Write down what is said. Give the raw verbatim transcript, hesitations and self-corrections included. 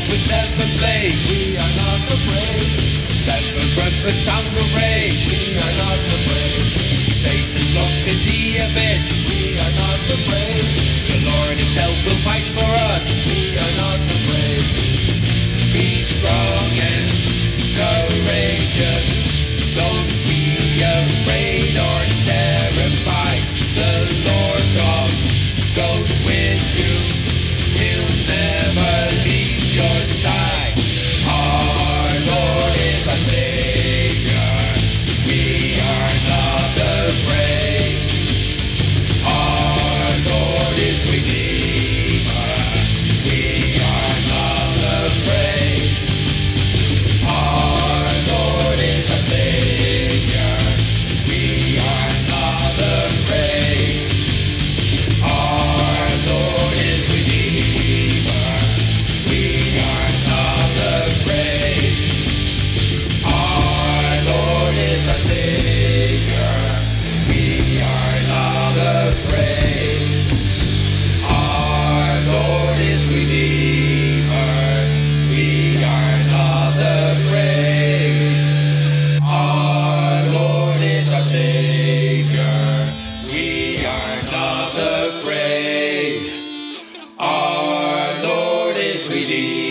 walls with seven blades. We are not afraid. Seven trumpets sound of rage. We are not afraid. Satan's locked in the abyss. We are not afraid. The Lord himself will fight for us. We are not afraid. Be strong and courageous. Don't be afraid or terrified. The Lord God goes with you. He'll never leave your side. Our Lord is our Savior. We are not afraid. Our Lord is Redeemer. We are not afraid. Our Lord is our Savior. We are not afraid. Our Lord is Redeemer. We are not afraid. Our Lord is our Savior. We are not afraid. Our Lord is Redeemer. We are not afraid. Our Lord is our Savior. We are not afraid. Our Lord is Redeemer.